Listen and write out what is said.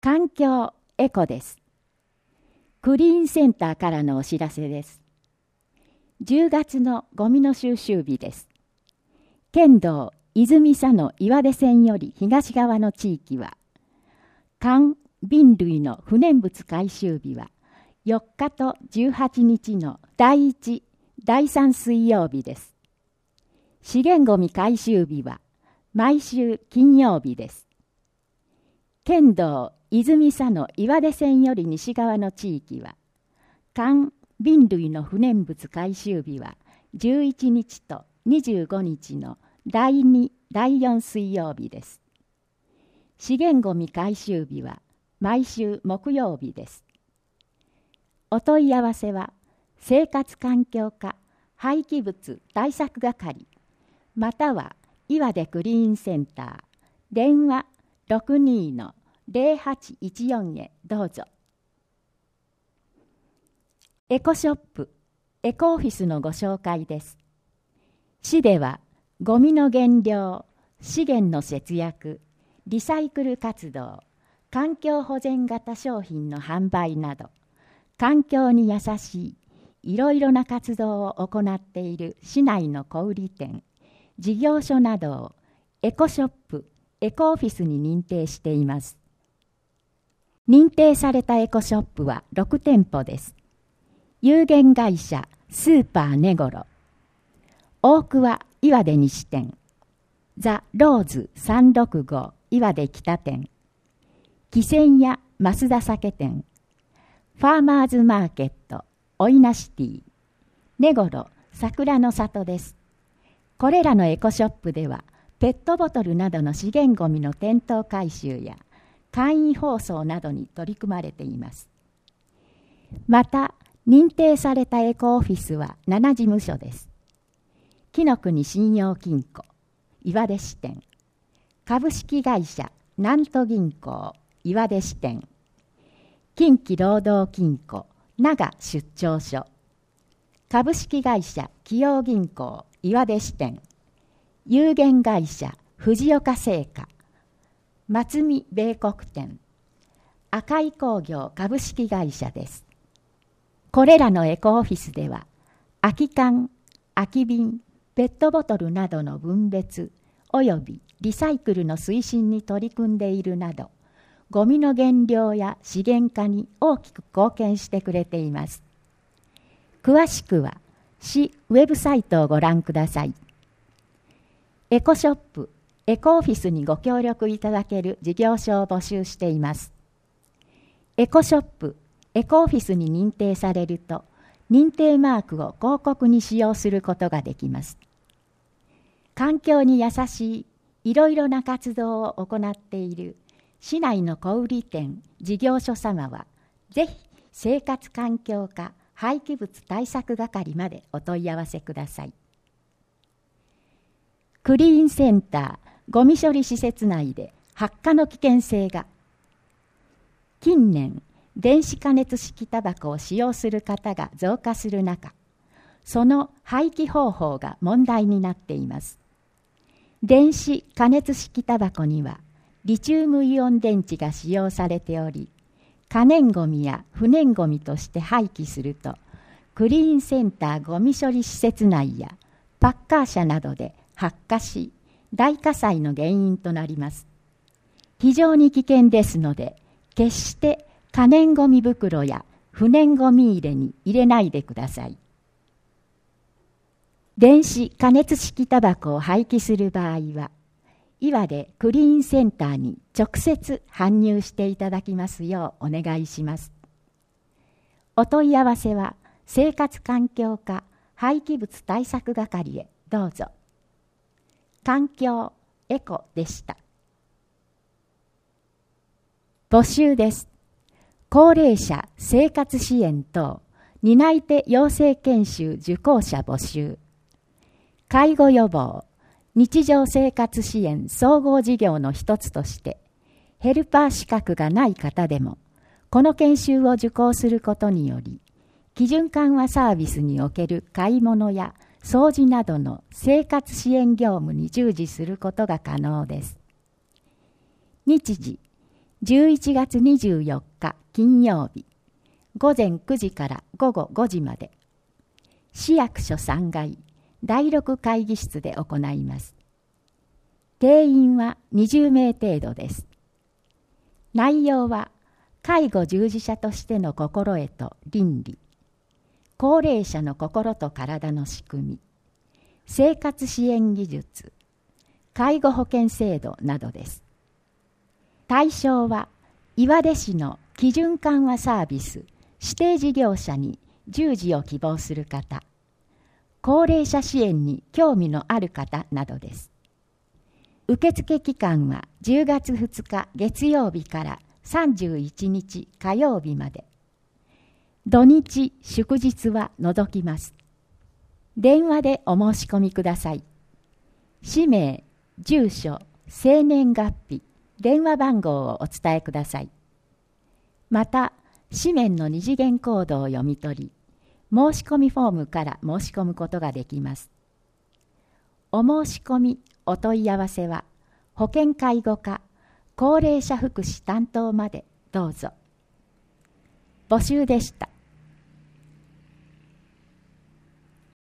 環境エコです。クリーンセンターからのお知らせです。10月のゴミの収集日です。県道泉佐野岩出線より東側の地域は、缶瓶類の不燃物回収日は4日と18日の第1、第3水曜日です。資源ゴミ回収日は毎週金曜日です。県道泉佐野岩出線より西側の地域は、缶瓶類の不燃物回収日は11日と25日の第2、第4水曜日です。資源ゴミ回収日は毎週木曜日です。お問い合わせは、生活環境課廃棄物対策係、または岩出クリーンセンター、電話62-0814へどうぞ。エコショップ、エコオフィスのご紹介です。市では、ゴミの減量、資源の節約、リサイクル活動、環境保全型商品の販売など、環境に優しいいろいろな活動を行っている市内の小売店、事業所などをエコショップ、エコオフィスに認定しています。認定されたエコショップは6店舗です。有限会社スーパーネゴロ、大桑岩出西店、ザ・ローズ365岩出北店、喜泉屋増田酒店、ファーマーズマーケットおいなシティ、ネゴロ桜の里です。これらのエコショップでは、ペットボトルなどの資源ごみの店頭回収や簡易包装などに取り組まれています。また、認定されたエコオフィスは7事務所です。紀の国信用金庫、岩出支店、株式会社南都銀行、岩出支店、近畿労働金庫、長出張所、株式会社紀陽銀行、岩出支店、有限会社藤岡製菓、松見米国店、赤井工業株式会社です。これらのエコオフィスでは、空き缶、空き瓶、ペットボトルなどの分別およびリサイクルの推進に取り組んでいるなど、ゴミの減量や資源化に大きく貢献してくれています。詳しくは、市ウェブサイトをご覧ください。エコショップ、エコオフィスにご協力いただける事業所を募集しています。エコショップ、エコオフィスに認定されると、認定マークを広告に使用することができます。環境に優しいいろいろな活動を行っている市内の小売店、事業所様は、ぜひ生活環境課廃棄物対策係までお問い合わせください。クリーンセンター、ゴミ処理施設内で発火の危険性が。近年、電子加熱式タバコを使用する方が増加する中、その廃棄方法が問題になっています。電子加熱式タバコにはリチウムイオン電池が使用されており、可燃ごみや不燃ごみとして廃棄すると、クリーンセンターゴミ処理施設内やパッカー車などで発火し、大火災の原因となります。非常に危険ですので、決して可燃ごみ袋や不燃ごみ入れに入れないでください。電子加熱式タバコを廃棄する場合は、岩出クリーンセンターに直接搬入していただきますようお願いします。お問い合わせは、生活環境課廃棄物対策係へどうぞ。環境エコでした。募集です。高齢者生活支援等担い手養成研修受講者募集。介護予防、日常生活支援総合事業の一つとして、ヘルパー資格がない方でも、この研修を受講することにより、基準緩和サービスにおける買い物や掃除などの生活支援業務に従事することが可能です。日時、 11月24日金曜日、午前9時から午後5時まで、市役所3階第6会議室で行います。定員は20名程度です。内容は、介護従事者としての心得と倫理、高齢者の心と体の仕組み、生活支援技術、介護保険制度などです。対象は、岩出市の基準緩和サービス指定事業者に従事を希望する方、高齢者支援に興味のある方などです。受付期間は10月2日月曜日から31日火曜日まで。土日祝日は除きます。電話でお申し込みください。氏名、住所、生年月日、電話番号をお伝えください。また、紙面の二次元コードを読み取り、申し込みフォームから申し込むことができます。お申し込み、お問い合わせは、保健介護課、高齢者福祉担当までどうぞ。募集でした。